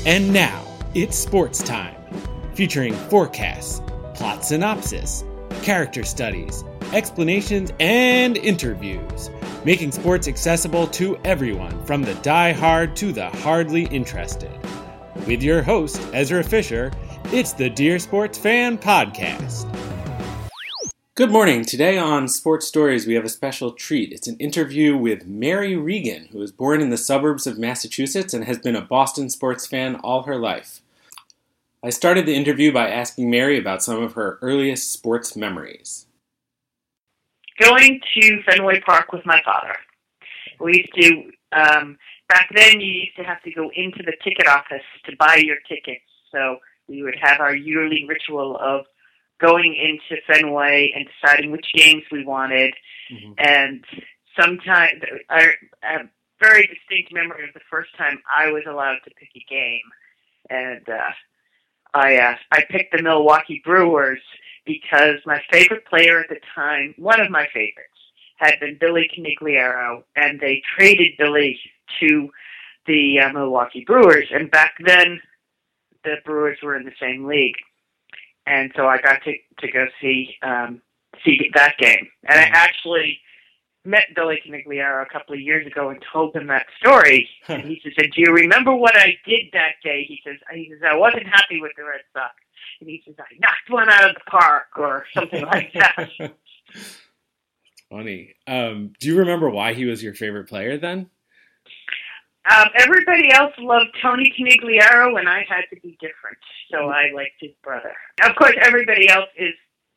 And now, it's sports time, featuring forecasts, plot synopsis, character studies, explanations, and interviews, making sports accessible to everyone from the die-hard to the hardly interested. With your host, Ezra Fisher, it's the Dear Sports Fan Podcast. Good morning. Today on Sports Stories, we have a special treat. It's an interview with Mary Regan, who was born in the suburbs of Massachusetts and has been a Boston sports fan all her life. I started the interview by asking Mary about some of her earliest sports memories. Going to Fenway Park with my father. We used to, back then you used to have to go into the ticket office to buy your tickets. So we would have our yearly ritual of going into Fenway and deciding which games we wanted. Mm-hmm. And sometimes, I have a very distinct memory of the first time I was allowed to pick a game. And I picked the Milwaukee Brewers because my favorite player at the time, one of my favorites, had been Billy Conigliaro, and they traded Billy to the Milwaukee Brewers. And back then, the Brewers were in the same league. And so I got to go see that game. And I actually met Billy Conigliaro a couple of years ago and told him that story. And he said, "Do you remember what I did that day?" He says, "I wasn't happy with the Red Sox." And he says, "I knocked one out of the park," or something like that. That's funny. Do you remember why he was your favorite player then? Everybody else loved Tony Conigliaro, and I had to be different, so I liked his brother. Of course, everybody else is,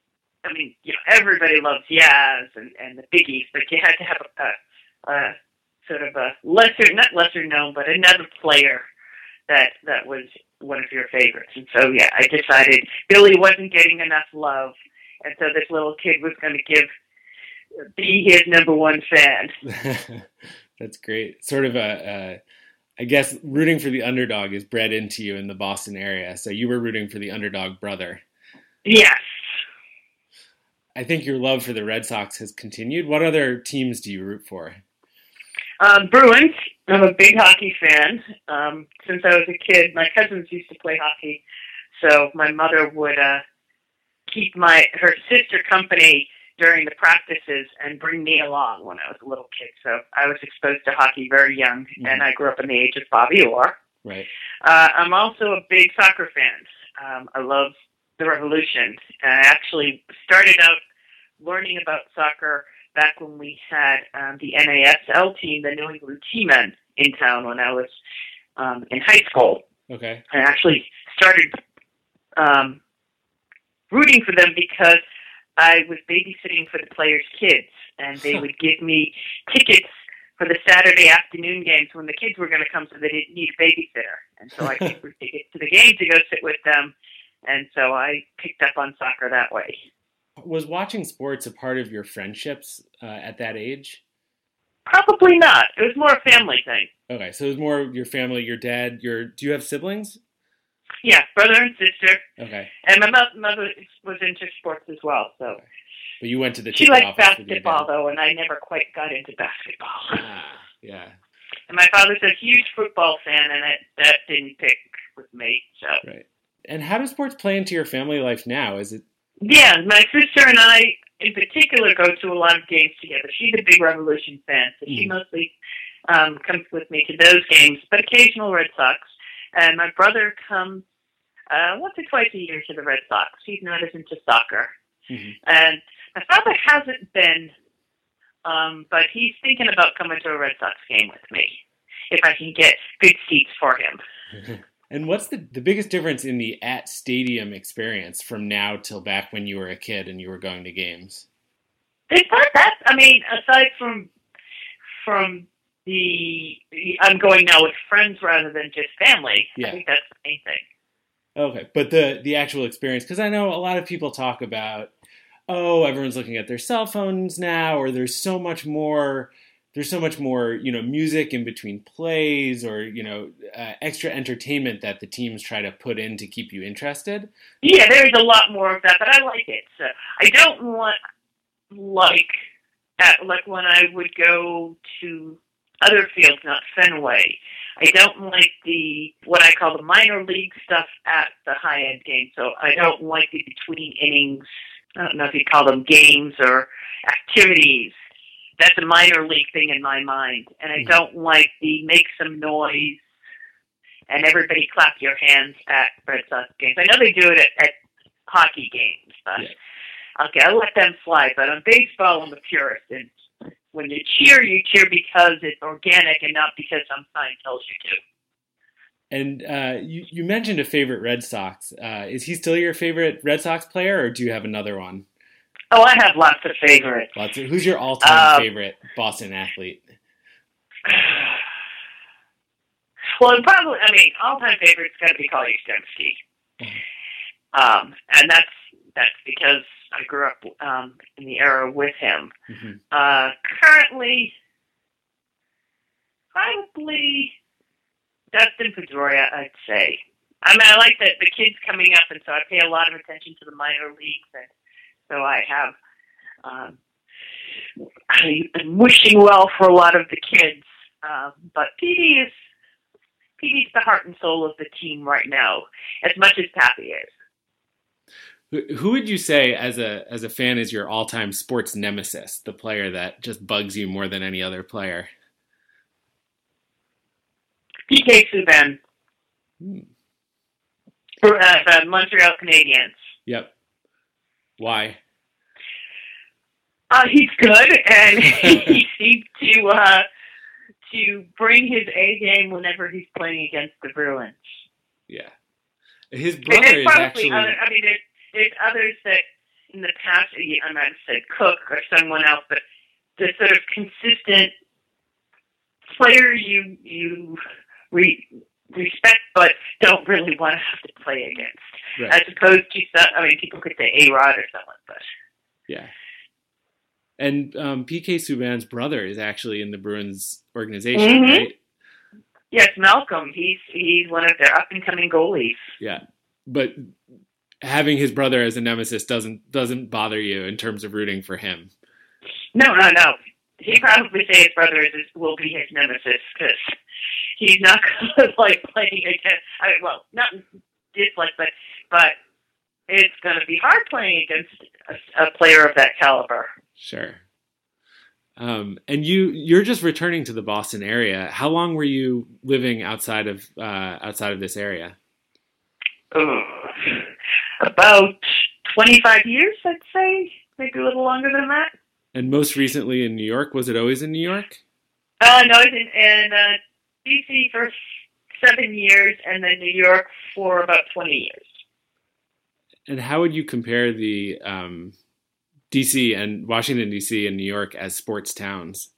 everybody loves Yaz and the Biggies, but you had to have a sort of a not lesser known, but another player that was one of your favorites. And so, yeah, I decided Billy wasn't getting enough love, and so this little kid was going to be his number one fan. That's great. Sort of I guess rooting for the underdog is bred into you in the Boston area. So you were rooting for the underdog brother. Yes. I think your love for the Red Sox has continued. What other teams do you root for? Bruins. I'm a big hockey fan. Since I was a kid, my cousins used to play hockey. So my mother would keep her sister company during the practices and bring me along when I was a little kid. So I was exposed to hockey very young, and I grew up in the age of Bobby Orr. Right. I'm also a big soccer fan. I love the Revolution. And I actually started out learning about soccer back when we had the NASL team, the New England T-Men, in town when I was in high school. Okay. I actually started rooting for them because I was babysitting for the players' kids, and they would give me tickets for the Saturday afternoon games when the kids were going to come, so they didn't need a babysitter. And so I paid for tickets to the game to go sit with them, and so I picked up on soccer that way. Was watching sports a part of your friendships at that age? Probably not. It was more a family thing. Okay, so it was more your family, your dad, do you have siblings? Yeah, brother and sister. Okay. And my mother was into sports as well, so. Okay. But you went to the She liked basketball, though, and I never quite got into basketball. Yeah. And my father's a huge football fan, and that didn't pick with me, so. Right. And how does sports play into your family life now? Is it? Yeah, my sister and I, in particular, go to a lot of games together. She's a big Revolution fan, so she mostly comes with me to those games, but occasional Red Sox. And my brother comes once or twice a year to the Red Sox. He's not as into soccer. Mm-hmm. And my father hasn't been, but he's thinking about coming to a Red Sox game with me, if I can get good seats for him. And what's the biggest difference in the at-stadium experience from now till back when you were a kid and you were going to games? It's not that, aside from I'm going now with friends rather than just family. Yeah. I think that's the main thing. Okay, but the actual experience, because I know a lot of people talk about, everyone's looking at their cell phones now, or there's so much more, music in between plays, or, extra entertainment that the teams try to put in to keep you interested. Yeah, there's a lot more of that, but I like it. So I don't want, like when I would go to other fields, not Fenway. I don't like what I call the minor league stuff at the high-end game. So I don't like the between innings, I don't know if you call them games or activities. That's a minor league thing in my mind. And I don't like the make some noise and everybody clap your hands at Red Sox games. I know they do it at hockey games, but okay, I'll let them slide. But on baseball, I'm a purist. And when you cheer because it's organic and not because some sign tells you to. And you mentioned a favorite Red Sox. Is he still your favorite Red Sox player, or do you have another one? Oh, I have lots of favorites. Who's your all-time favorite Boston athlete? Well, probably, all-time favorite's got to be Carl Yastrzemski. And that's because I grew up in the era with him. Mm-hmm. Currently, probably Dustin Pedroia, I'd say. I like the kids coming up, and so I pay a lot of attention to the minor leagues, and so I have I'm wishing well for a lot of the kids. But Petey's the heart and soul of the team right now, as much as Pappy is. Who would you say, as a fan, is your all-time sports nemesis, the player that just bugs you more than any other player? PK Subban. For the Montreal Canadiens. Yep. Why? He's good, and he seems to bring his A game whenever he's playing against the Bruins. Yeah. His brother is actually... There's others that in the past, I might have said Cook or someone else, but the sort of consistent player you respect but don't really want to have to play against. Right. As opposed to, people could say A-Rod or someone, but... Yeah. And PK Subban's brother is actually in the Bruins organization, right? Yes, Malcolm. He's one of their up-and-coming goalies. Yeah. But having his brother as a nemesis doesn't bother you in terms of rooting for him. No. He'd probably say his brother will be his nemesis because he's not going to like playing against. Not dislike, but it's going to be hard playing against a player of that caliber. Sure. And you're just returning to the Boston area. How long were you living outside of this area? About 25 years, I'd say. Maybe a little longer than that. And most recently in New York. Was it always in New York? No, I was in D.C. for 7 years, and then New York for about 20 years. And how would you compare the D.C. and Washington, D.C. and New York as sports towns?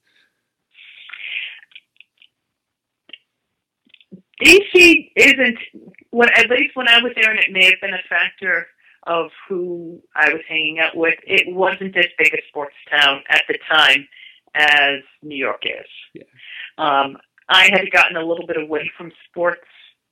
D.C. isn't, at least when I was there, and it may have been a factor of who I was hanging out with, it wasn't as big a sports town at the time as New York is. Yeah. I had gotten a little bit away from sports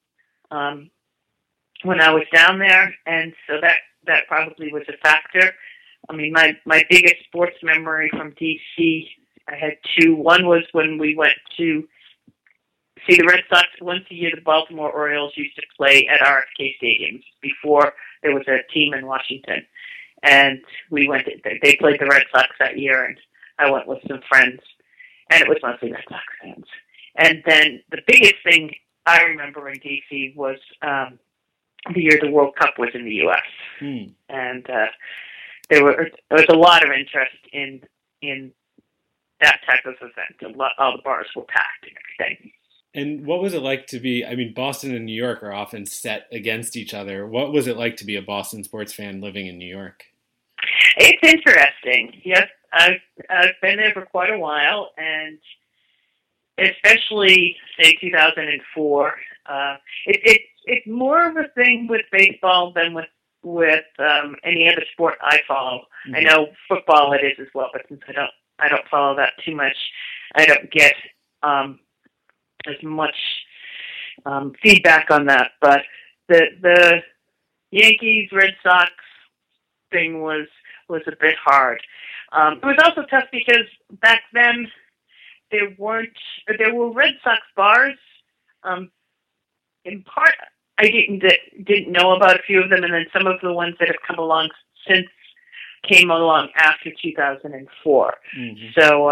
when I was down there, and so that probably was a factor. My biggest sports memory from D.C., I had two. One was when we went to see the Red Sox once a year. The Baltimore Orioles used to play at RFK Stadium before there was a team in Washington. And we went, they played the Red Sox that year, and I went with some friends, and it was mostly Red Sox fans. And then the biggest thing I remember in D.C. was the year the World Cup was in the U.S. And there was a lot of interest in that type of event. All the bars were packed and everything. And what was it like to be, Boston and New York are often set against each other. What was it like to be a Boston sports fan living in New York? It's interesting. Yes, I've been there for quite a while, and especially, say, 2004. It's more of a thing with baseball than with any other sport I follow. Mm-hmm. I know football it is as well, but since I don't follow that too much, I don't get as much feedback on that. But the Yankees Red Sox thing was a bit hard. It was also tough because back then there were Red Sox bars, In part, I didn't know about a few of them, and then some of the ones that have come along since came along after 2004. Mm-hmm. So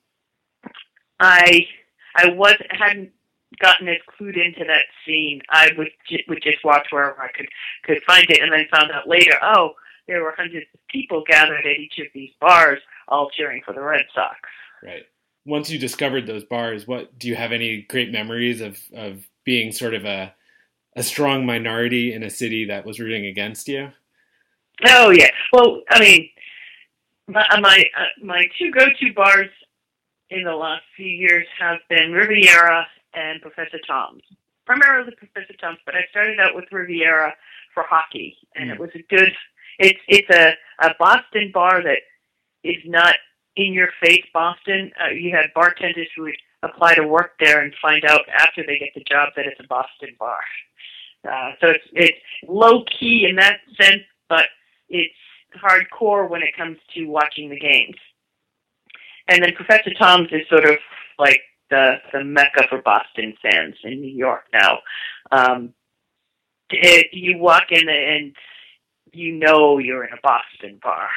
I hadn't gotten as clued into that scene. I would just watch wherever I could find it, and then found out later, there were hundreds of people gathered at each of these bars, all cheering for the Red Sox. Right. Once you discovered those bars, do you have any great memories of being sort of a strong minority in a city that was rooting against you? Oh yeah. Well, I mean, my two go-to bars in the last few years have been Riviera and Professor Tom's. Primarily Professor Tom's, but I started out with Riviera for hockey, and it was a good. It's a Boston bar that is not in your face Boston. You had bartenders who would apply to work there and find out after they get the job that it's a Boston bar. So it's low key in that sense, but it's hardcore when it comes to watching the games. And then Professor Tom's is sort of like the mecca for Boston fans in New York now. You walk in and you know you're in a Boston bar.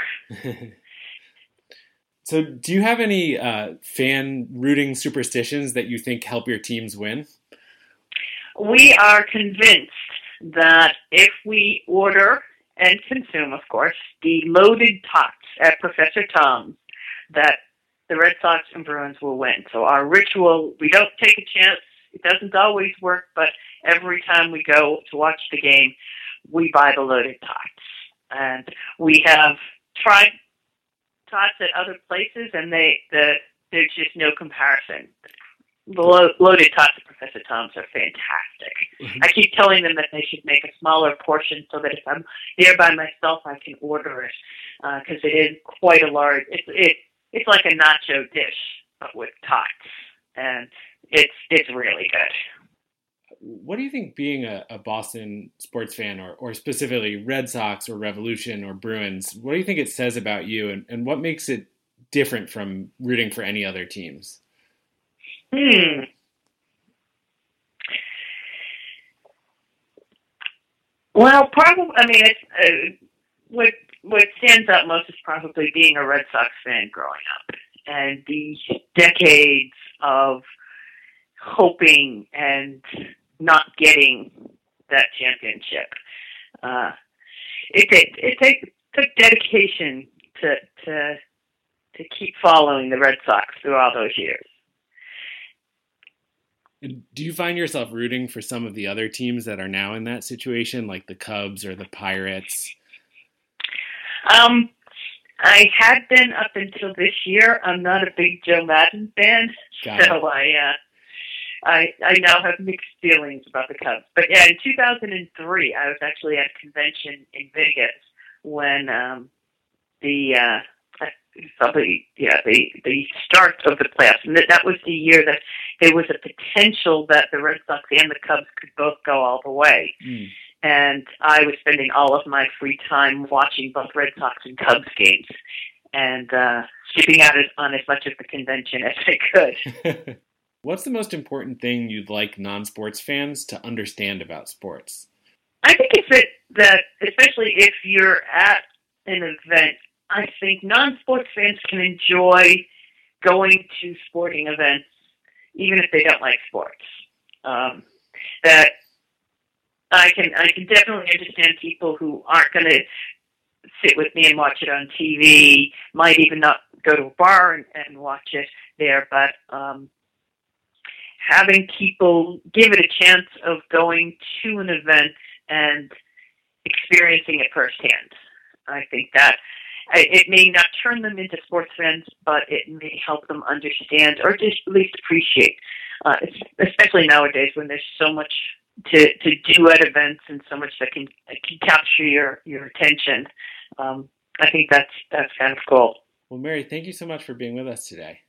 So do you have any fan rooting superstitions that you think help your teams win? We are convinced that if we order and consume, of course, the loaded tots at Professor Tom's, that the Red Sox and Bruins will win. So our ritual, we don't take a chance. It doesn't always work, but every time we go to watch the game, we buy the loaded tots. And we have tried tots at other places, and there's just no comparison. The loaded tots at Professor Tom's are fantastic. Mm-hmm. I keep telling them that they should make a smaller portion so that if I'm there by myself, I can order it, because it is quite a large. It's like a nacho dish, but with tots, and it's really good. What do you think being a Boston sports fan, or specifically Red Sox or Revolution or Bruins, what do you think it says about you, and what makes it different from rooting for any other teams? Well, probably. I mean, it's what stands out most is probably being a Red Sox fan growing up, and the decades of hoping and not getting that championship. It took dedication to keep following the Red Sox through all those years. Do you find yourself rooting for some of the other teams that are now in that situation, like the Cubs or the Pirates? I had been up until this year. I'm not a big Joe Madden fan, so I now have mixed feelings about the Cubs. But yeah, in 2003, I was actually at a convention in Vegas when the start of the playoffs, and that was the year that there was a potential that the Red Sox and the Cubs could both go all the way. And I was spending all of my free time watching both Red Sox and Cubs games, and skipping out on as much of the convention as I could. What's the most important thing you'd like non-sports fans to understand about sports? I think it's that especially if you're at an event, I think non-sports fans can enjoy going to sporting events even if they don't like sports. That I can definitely understand people who aren't going to sit with me and watch it on TV, might even not go to a bar and watch it there, but having people give it a chance of going to an event and experiencing it firsthand. I think that it may not turn them into sports fans, but it may help them understand or just at least appreciate, especially nowadays when there's so much to do at events and so much that can capture your attention. I think that's kind of cool. Well, Mary, thank you so much for being with us today.